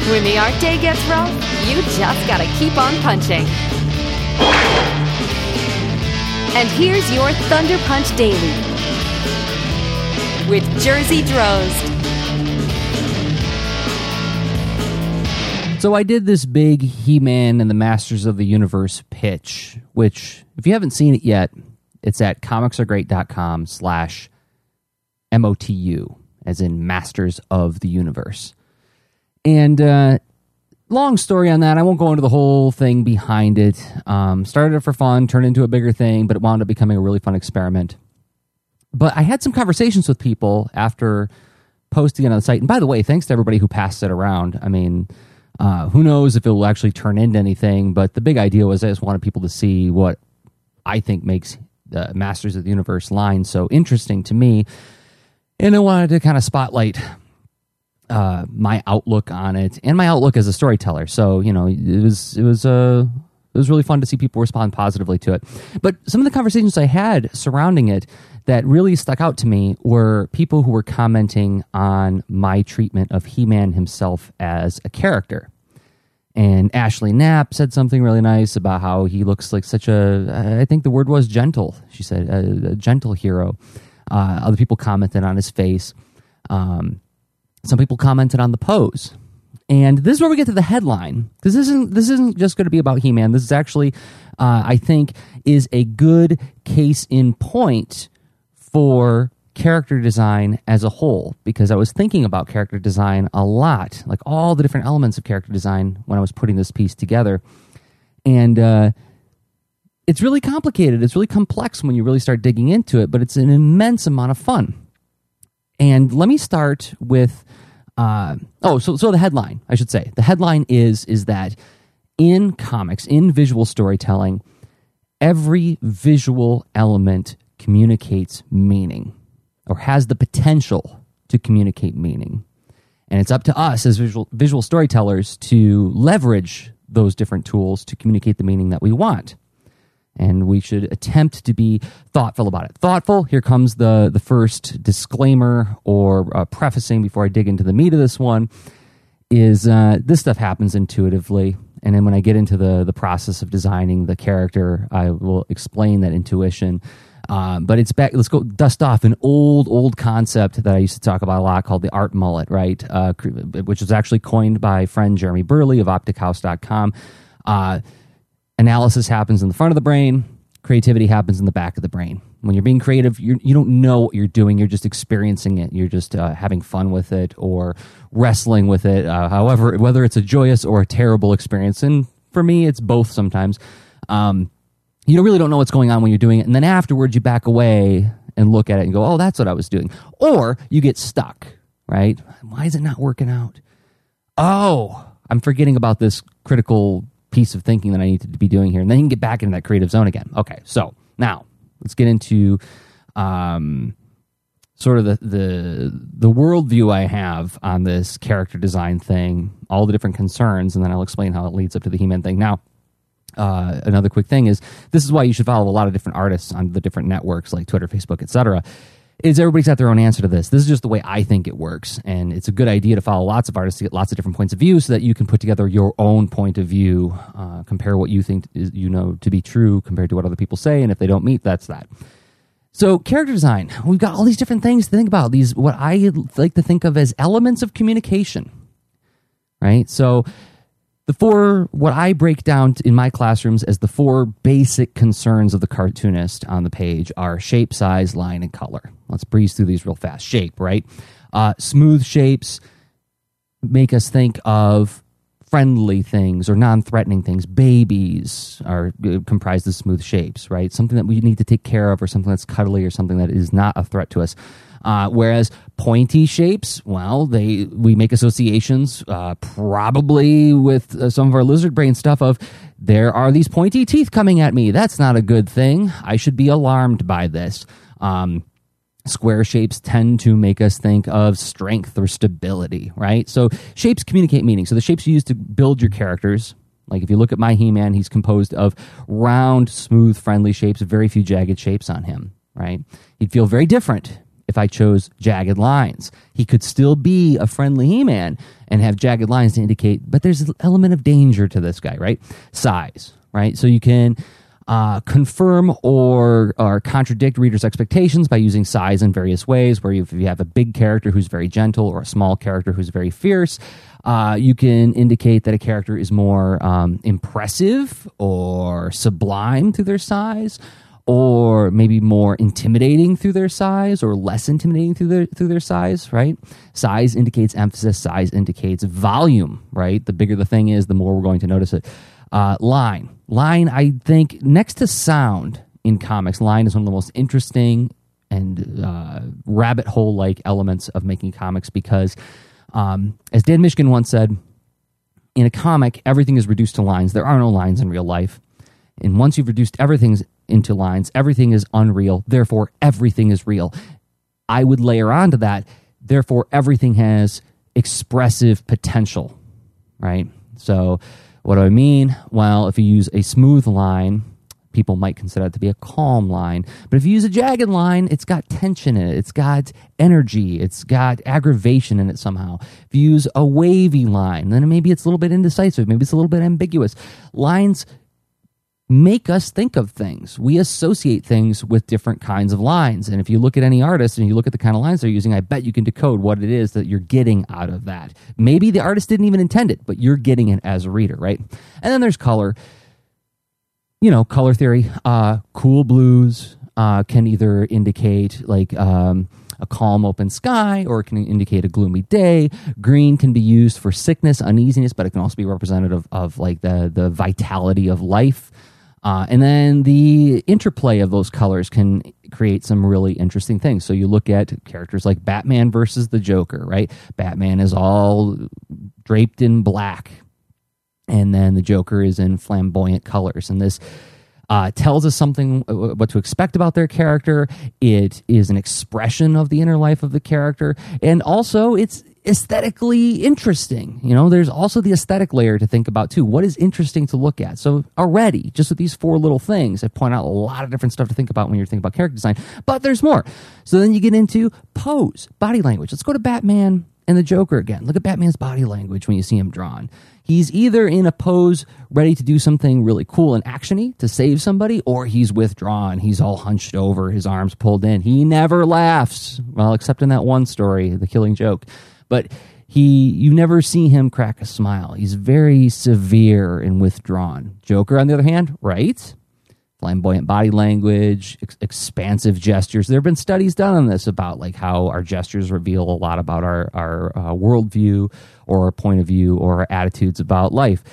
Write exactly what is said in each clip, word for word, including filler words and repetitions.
When the art day gets rough, you just gotta keep on punching. And here's your Thunder Punch Daily with Jersey Drozd. So I did this big He-Man and the Masters of the Universe pitch, which, if you haven't seen it yet, it's at comicsaregreat.com slash M-O-T-U, as in Masters of the Universe. And uh, long story on that. I won't go into the whole thing behind it. Um, started it for fun, turned into a bigger thing, but it wound up becoming a really fun experiment. But I had some conversations with people after posting it on the site. And by the way, thanks to everybody who passed it around. I mean, uh, who knows if it will actually turn into anything, but the big idea was I just wanted people to see what I think makes the Masters of the Universe line so interesting to me. And I wanted to kind of spotlight uh, my outlook on it and my outlook as a storyteller. So, you know, it was it was uh, it was really fun to see people respond positively to it. But some of the conversations I had surrounding it that really stuck out to me were people who were commenting on my treatment of He-Man himself as a character. And Ashley Knapp said something really nice about how he looks like such a, I think the word was gentle, she said, a, a gentle hero. Uh, other people commented on his face. Um, some people commented on the pose. And this is where we get to the headline. This isn't this isn't just going to be about He-Man. This is actually, uh, I think, is a good case in point for character design as a whole, because I was thinking about character design a lot, like all the different elements of character design when I was putting this piece together. And uh, it's really complicated. It's really complex when you really start digging into it, but it's an immense amount of fun. And let me start with, uh, oh, so so the headline, I should say. The headline is is that in comics, in visual storytelling, every visual element communicates meaning, or has the potential to communicate meaning. And it's up to us as visual visual storytellers to leverage those different tools to communicate the meaning that we want. And we should attempt to be thoughtful about it. Thoughtful, here comes the, the first disclaimer or uh, prefacing before I dig into the meat of this one, is uh, this stuff happens intuitively. And then when I get into the, the process of designing the character, I will explain that intuition. Um, but it's back. Let's go dust off an old, old concept that I used to talk about a lot called the art mullet, right? Uh, which was actually coined by friend Jeremy Burley of optic house dot com. Uh, analysis happens in the front of the brain. Creativity happens in the back of the brain. When you're being creative, you're, you don't know what you're doing. You're just experiencing it. You're just uh, having fun with it or wrestling with it. Uh, however, whether it's a joyous or a terrible experience, and for me, it's both sometimes. Um, You don't really don't know what's going on when you're doing it. And then afterwards, you back away and look at it and go, oh, that's what I was doing. Or you get stuck, right? Why is it not working out? Oh, I'm forgetting about this critical piece of thinking that I need to be doing here. And then you can get back into that creative zone again. Okay, so now let's get into um, sort of the, the, the worldview I have on this character design thing, all the different concerns, and then I'll explain how it leads up to the He-Man thing. Now, Uh, another quick thing is, this is why you should follow a lot of different artists on the different networks like Twitter, Facebook, et cetera, is everybody's got their own answer to this. This is just the way I think it works. And it's a good idea to follow lots of artists to get lots of different points of view so that you can put together your own point of view, uh, compare what you think is, you know, to be true compared to what other people say. And if they don't meet, that's that. So character design, we've got all these different things to think about. These, what I like to think of as elements of communication, right? So the four, what I break down in my classrooms as the four basic concerns of the cartoonist on the page are shape, size, line, and color. Let's breeze through these real fast. Shape, right? Uh, smooth shapes make us think of friendly things or non-threatening things. Babies are comprised of smooth shapes, right? Something that we need to take care of, or something that's cuddly, or something that is not a threat to us. Uh, whereas pointy shapes, well, they we make associations uh, probably with uh, some of our lizard brain stuff of, there are these pointy teeth coming at me. That's not a good thing. I should be alarmed by this. Um, square shapes tend to make us think of strength or stability, right? So shapes communicate meaning. So the shapes you use to build your characters, like if you look at my He-Man, he's composed of round, smooth, friendly shapes, very few jagged shapes on him, right? He'd feel very different if I chose jagged lines. He could still be a friendly He-Man and have jagged lines to indicate, but there's an element of danger to this guy, right? Size, right? So you can uh, confirm or, or contradict readers' expectations by using size in various ways, where if you have a big character who's very gentle or a small character who's very fierce, uh, you can indicate that a character is more um, impressive or sublime through their size, or maybe more intimidating through their size, or less intimidating through their through their size, right? Size indicates emphasis. Size indicates volume, right? The bigger the thing is, the more we're going to notice it. Uh, line. Line, I think, next to sound in comics, line is one of the most interesting and uh, rabbit hole-like elements of making comics because, um, as Dan Mishkin once said, in a comic, everything is reduced to lines. There are no lines in real life. And once you've reduced everything into lines, everything is unreal. Therefore, everything is real. I would layer onto that, therefore, everything has expressive potential, right? So what do I mean? Well, if you use a smooth line, people might consider it to be a calm line. But if you use a jagged line, it's got tension in it. It's got energy. It's got aggravation in it somehow. If you use a wavy line, then maybe it's a little bit indecisive. Maybe it's a little bit ambiguous. Lines make us think of things. We associate things with different kinds of lines. And if you look at any artist and you look at the kind of lines they're using, I bet you can decode what it is that you're getting out of that. Maybe the artist didn't even intend it, but you're getting it as a reader, right? And then there's color. You know, color theory. Uh, cool blues uh, can either indicate like um, a calm open sky, or it can indicate a gloomy day. Green can be used for sickness, uneasiness, but it can also be representative of like the, the vitality of life. Uh, and then the interplay of those colors can create some really interesting things. So you look at characters like Batman versus the Joker, right? Batman is all draped in black, and then the Joker is in flamboyant colors. And this uh, tells us something, what to expect about their character. It is an expression of the inner life of the character. And also, it's aesthetically interesting. You know, there's also the aesthetic layer to think about too. What is interesting to look at? So already, just with these four little things, I point out a lot of different stuff to think about when you're thinking about character design, but there's more. So then you get into pose, body language. Let's go to Batman and the Joker again. Look at Batman's body language when you see him drawn. He's either in a pose ready to do something really cool and actiony to save somebody, or he's withdrawn. He's all hunched over, his arms pulled in. He never laughs. Well, except in that one story, The Killing Joke. But he, you never see him crack a smile. He's very severe and withdrawn. Joker, on the other hand, right? Flamboyant body language, ex- expansive gestures. There have been studies done on this about like how our gestures reveal a lot about our, our uh, worldview or our point of view or our attitudes about life.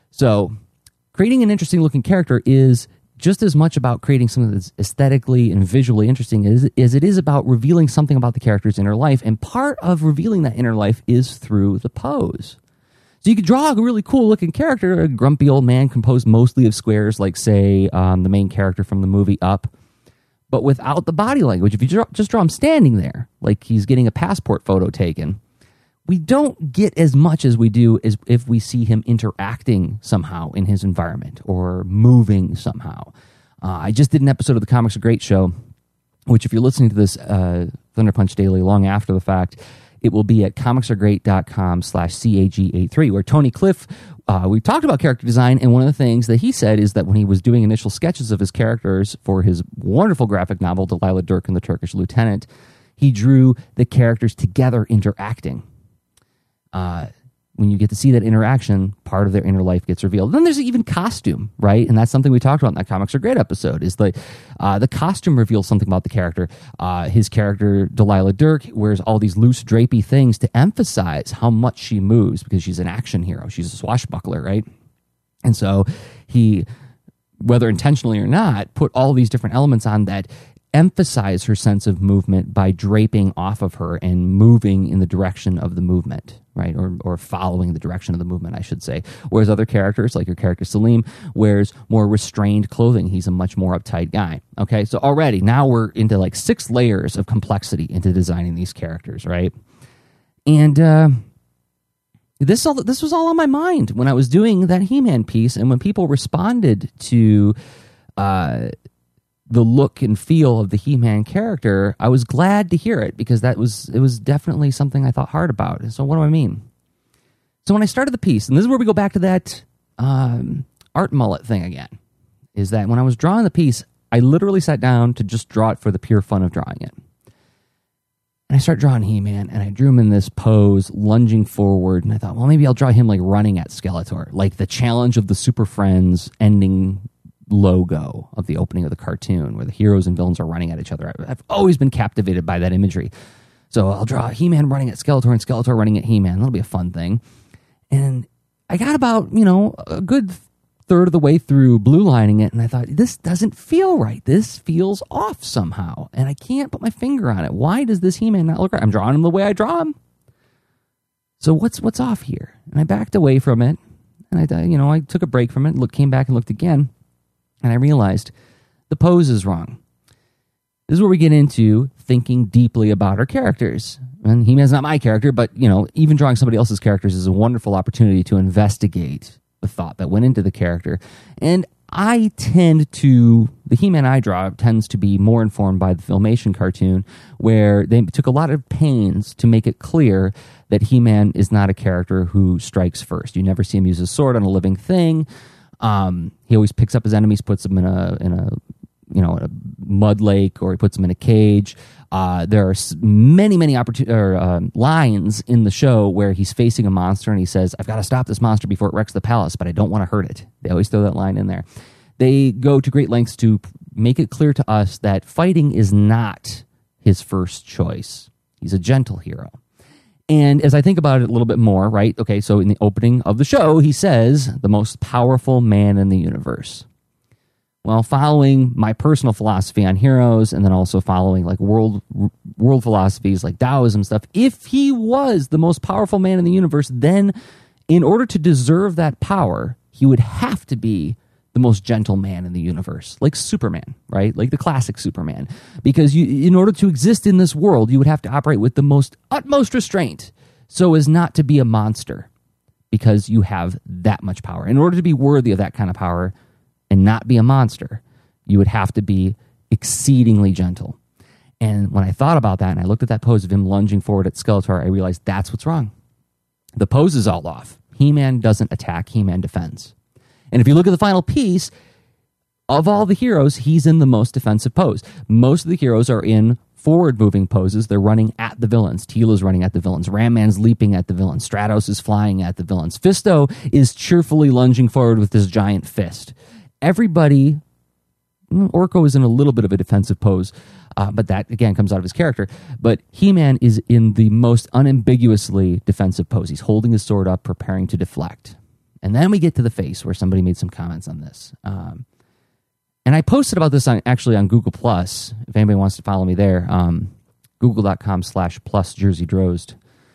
So creating an interesting looking character is just as much about creating something that's aesthetically and visually interesting as, as it is about revealing something about the character's inner life. And part of revealing that inner life is through the pose. So you could draw a really cool looking character, a grumpy old man composed mostly of squares, like say um, the main character from the movie Up, but without the body language. If you draw, just draw him standing there, like he's getting a passport photo taken, we don't get as much as we do as if we see him interacting somehow in his environment or moving somehow. Uh, I just did an episode of the Comics Are Great show, which if you're listening to this uh, Thunder Punch Daily long after the fact, it will be at comicsaregreat.com slash CAG83, where Tony Cliff, uh, we talked about character design, and one of the things that he said is that when he was doing initial sketches of his characters for his wonderful graphic novel, Delilah Dirk and the Turkish Lieutenant, he drew the characters together interacting. Uh, when you get to see that interaction, part of their inner life gets revealed. Then there's even costume, right? And that's something we talked about in that Comics Are Great episode, is the, uh, the costume reveals something about the character. Uh, his character, Delilah Dirk, wears all these loose, drapey things to emphasize how much she moves because she's an action hero. She's a swashbuckler, right? And so he, whether intentionally or not, put all these different elements on that emphasize her sense of movement by draping off of her and moving in the direction of the movement, right? Or or following the direction of the movement, I should say. Whereas other characters, like your character Salim, wears more restrained clothing. He's a much more uptight guy. Okay, so already, now we're into like six layers of complexity into designing these characters, right? And uh, this all this was all on my mind when I was doing that He-Man piece, and when people responded to uh, the look and feel of the He-Man character, I was glad to hear it because that was it was definitely something I thought hard about. So what do I mean? So when I started the piece, and this is where we go back to that um, art mullet thing again, is that when I was drawing the piece, I literally sat down to just draw it for the pure fun of drawing it. And I started drawing He-Man, and I drew him in this pose, lunging forward, and I thought, well, maybe I'll draw him like running at Skeletor, like the challenge of the Super Friends ending logo of the opening of the cartoon, where the heroes and villains are running at each other. I've always been captivated by that imagery. So I'll draw He-Man running at Skeletor and Skeletor running at He-Man. That'll be a fun thing. And I got about, you know, a good third of the way through blue lining it, and I thought, this doesn't feel right. This feels off somehow, and I can't put my finger on it. Why does this He-Man not look right? I'm drawing him the way I draw him. So what's what's off here? And I backed away from it, and I, you know, I took a break from it, looked, came back and looked again, and I realized the pose is wrong. This is where we get into thinking deeply about our characters. And He-Man's not my character, but, you know, even drawing somebody else's characters is a wonderful opportunity to investigate the thought that went into the character. And I tend to, the He-Man I draw tends to be more informed by the Filmation cartoon, where they took a lot of pains to make it clear that He-Man is not a character who strikes first. You never see him use a sword on a living thing. Um, he always picks up his enemies, puts them in a, in a, you know, a mud lake, or he puts them in a cage. Uh, there are many, many opportun- or, uh, lines in the show where he's facing a monster and he says, I've got to stop this monster before it wrecks the palace, but I don't want to hurt it. They always throw that line in there. They go to great lengths to make it clear to us that fighting is not his first choice. He's a gentle hero. And as I think about it a little bit more, right? Okay, so in the opening of the show, he says, the most powerful man in the universe. Well, following my personal philosophy on heroes, and then also following like world world philosophies like Taoism stuff, if he was the most powerful man in the universe, then in order to deserve that power, he would have to be the most gentle man in the universe, like Superman, right? Like the classic Superman. Because you, in order to exist in this world, you would have to operate with the most utmost restraint so as not to be a monster, because you have that much power. In order to be worthy of that kind of power and not be a monster, you would have to be exceedingly gentle. And when I thought about that and I looked at that pose of him lunging forward at Skeletor, I realized that's what's wrong. The pose is all off. He-Man doesn't attack, He-Man defends. And if you look at the final piece, of all the heroes, he's in the most defensive pose. Most of the heroes are in forward-moving poses. They're running at the villains. Teela's running at the villains. Ram Man's leaping at the villains. Stratos is flying at the villains. Fisto is cheerfully lunging forward with this giant fist. Everybody, Orko is in a little bit of a defensive pose, uh, but that, again, comes out of his character. But He-Man is in the most unambiguously defensive pose. He's holding his sword up, preparing to deflect. And then we get to the face, where somebody made some comments on this. Um, and I posted about this on, actually on Google Plus, if anybody wants to follow me there, um, google.com slash plus Jersey Drozd.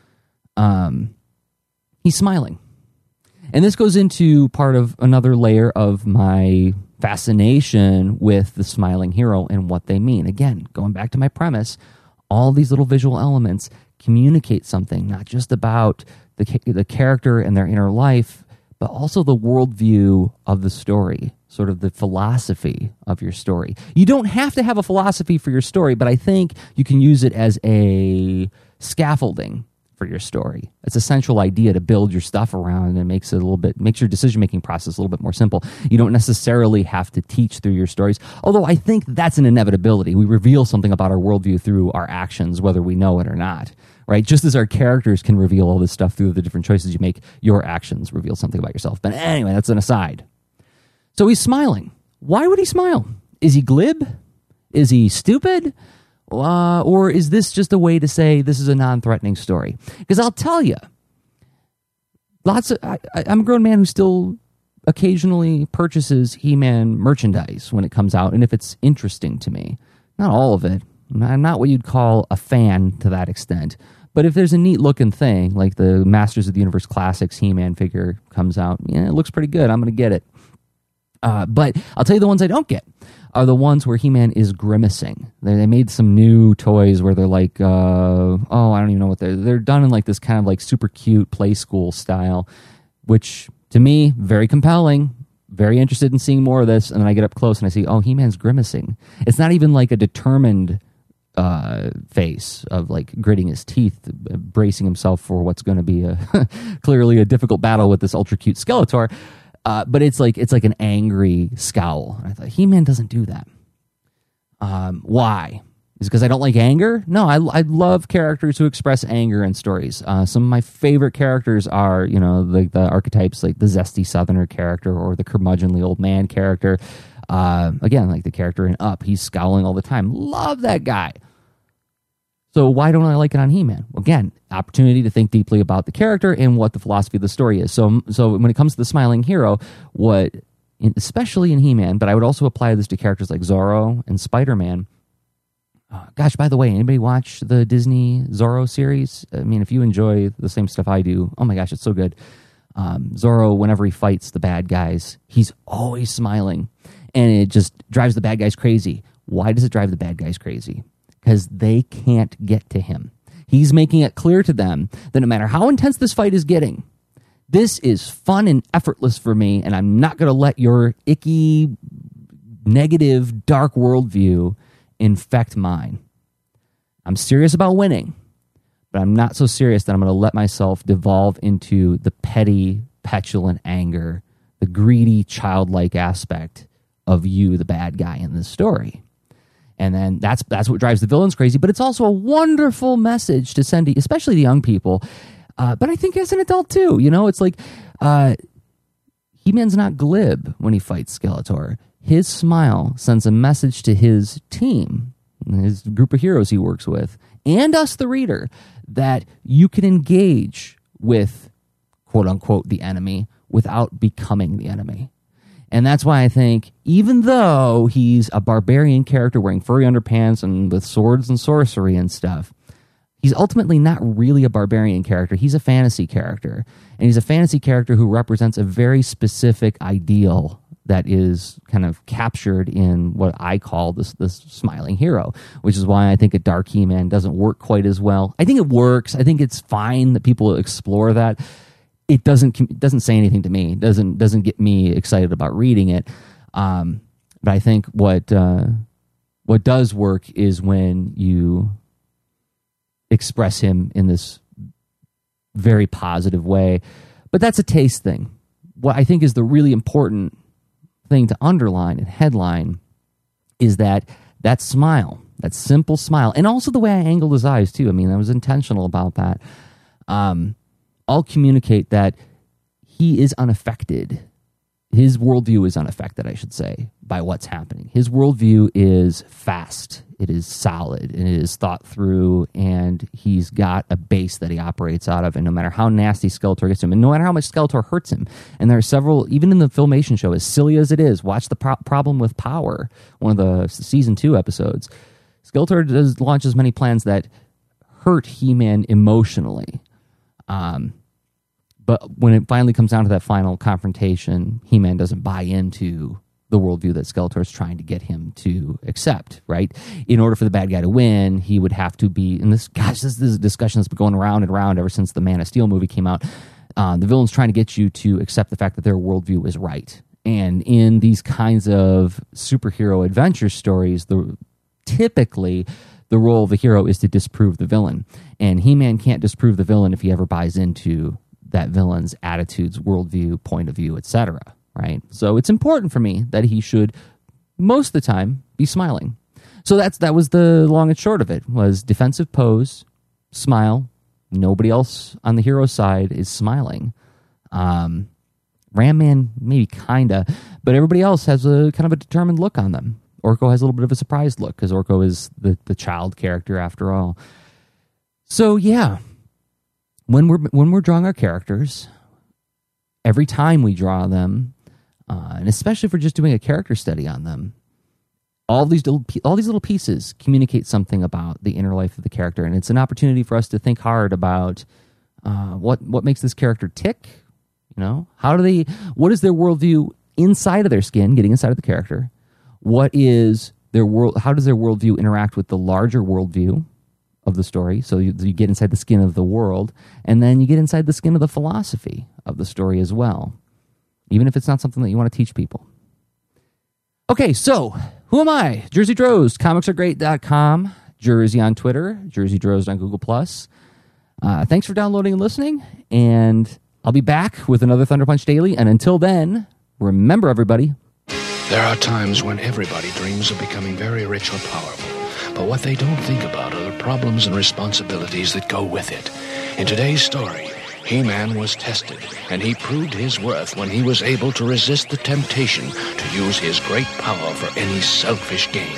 Um, he's smiling. And this goes into part of another layer of my fascination with the smiling hero and what they mean. Again, going back to my premise, all these little visual elements communicate something, not just about the, the character and their inner life, but also the worldview of the story, sort of the philosophy of your story. You don't have to have a philosophy for your story, but I think you can use it as a scaffolding for your story. It's a central idea to build your stuff around, and it makes it a little bit, makes your decision-making process a little bit more simple. You don't necessarily have to teach through your stories, although I think that's an inevitability. We reveal something about our worldview through our actions, whether we know it or not, right? Just as our characters can reveal all this stuff through the different choices you make, your actions reveal something about yourself. But anyway, that's an aside. So he's smiling. Why would he smile? Is he glib? Is he stupid? Uh, or is this just a way to say this is a non-threatening story? Because I'll tell you, lots of I, I'm a grown man who still occasionally purchases He-Man merchandise when it comes out, and if it's interesting to me. Not all of it. I'm not what you'd call a fan to that extent. But if there's a neat-looking thing, like the Masters of the Universe Classics He-Man figure comes out, yeah, it looks pretty good. I'm going to get it. Uh, but I'll tell you the ones I don't get are the ones where He-Man is grimacing. They, they made some new toys where they're like, uh, oh, I don't even know what they're... They're done in like this kind of like super cute play school style, which to me, very compelling. very interested in seeing more of this, and then I get up close and I see, oh, He-Man's grimacing. It's not even like a determined uh, face of like gritting his teeth, bracing himself for what's going to be a clearly a difficult battle with this ultra cute Skeletor. Uh, but it's like it's like an angry scowl. And I thought He-Man doesn't do that. Um, why? Is it because I don't like anger? No, I, I love characters who express anger in stories. Uh, some of my favorite characters are, you know, the, the archetypes like the zesty Southerner character or the curmudgeonly old man character. Uh, again, like the character in Up, he's scowling all the time. Love that guy. So why don't I like it on He-Man? Again, opportunity to think deeply about the character and what the philosophy of the story is. So, so when it comes to the smiling hero, what, especially in He-Man, but I would also apply this to characters like Zorro and Spider-Man. Uh, gosh, by the way, anybody watch the Disney Zorro series? I mean, if you enjoy the same stuff I do, oh my gosh, it's so good. Um, Zorro, whenever he fights the bad guys, he's always smiling. And it just drives the bad guys crazy. Why does it drive the bad guys crazy? Because they can't get to him. He's making it clear to them that no matter how intense this fight is getting, this is fun and effortless for me, and I'm not going to let your icky, negative, dark worldview infect mine. I'm serious about winning, but I'm not so serious that I'm going to let myself devolve into the petty, petulant anger, the greedy, childlike aspect of you, the bad guy in this story. And then that's that's what drives the villains crazy, but it's also a wonderful message to send, to, especially to young people, uh, but I think as an adult too. You know, it's like uh, He-Man's not glib when he fights Skeletor. His smile sends a message to his team, his group of heroes he works with, and us, the reader, that you can engage with, quote unquote, the enemy without becoming the enemy. And that's why I think, even though he's a barbarian character wearing furry underpants and with swords and sorcery and stuff, he's ultimately not really a barbarian character. He's a fantasy character. And he's a fantasy character who represents a very specific ideal that is kind of captured in what I call this this smiling hero, which is why I think a dark He-Man doesn't work quite as well. I think it works. I think it's fine that people explore that. It doesn't it doesn't say anything to me. It doesn't doesn't get me excited about reading it. Um, but I think what uh, what does work is when you express him in this very positive way. But that's a taste thing. What I think is the really important thing to underline and headline is that that smile, that simple smile, and also the way I angled his eyes too. I mean, I was intentional about that. Um, I'll communicate that he is unaffected. His worldview is unaffected, I should say, by what's happening. His worldview is fast, it is solid, and it is thought through, and he's got a base that he operates out of, and no matter how nasty Skeletor gets to him, and no matter how much Skeletor hurts him, and there are several, even in the Filmation show, as silly as it is, watch the pro- problem with Power, one of the season two episodes. Skeletor does launches many plans that hurt He-Man emotionally. Um, but when it finally comes down to that final confrontation, He-Man doesn't buy into the worldview that Skeletor is trying to get him to accept, right? In order for the bad guy to win, he would have to be, and this, gosh, this, this is a discussion that's been going around and around ever since the Man of Steel movie came out. Uh, the villain's trying to get you to accept the fact that their worldview is right. And in these kinds of superhero adventure stories, the typically the role of the hero is to disprove the villain. And He-Man can't disprove the villain if he ever buys into that villain's attitudes, worldview, point of view, et cetera. Right? So it's important for me that he should, most of the time, be smiling. So that's that was the long and short of it, was defensive pose, smile. Nobody else on the hero side is smiling. Um, Ram Man, maybe kinda, but everybody else has a kind of a determined look on them. Orko has a little bit of a surprised look because Orko is the, the child character after all. So yeah, when we're when we're drawing our characters, every time we draw them, uh, and especially if we're just doing a character study on them, all these little all these little pieces communicate something about the inner life of the character, and it's an opportunity for us to think hard about uh, what what makes this character tick. You know, how do they? What is their worldview inside of their skin, getting inside of the character? What is their world? How does their worldview interact with the larger worldview of the story? So you, you get inside the skin of the world, and then you get inside the skin of the philosophy of the story as well. even if it's not something that you want to teach people. Okay, so who am I? Jersey Droz, comics are great dot com, Jersey on Twitter, Jersey Droz on Google plus. Uh, thanks for downloading and listening, and I'll be back with another Thunder Punch Daily. And until then, remember, everybody, there are times when everybody dreams of becoming very rich or powerful, but what they don't think about are the problems and responsibilities that go with it. In today's story, He-Man was tested, and he proved his worth when he was able to resist the temptation to use his great power for any selfish gain.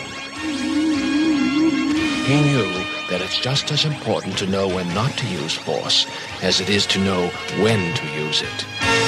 He knew that it's just as important to know when not to use force as it is to know when to use it.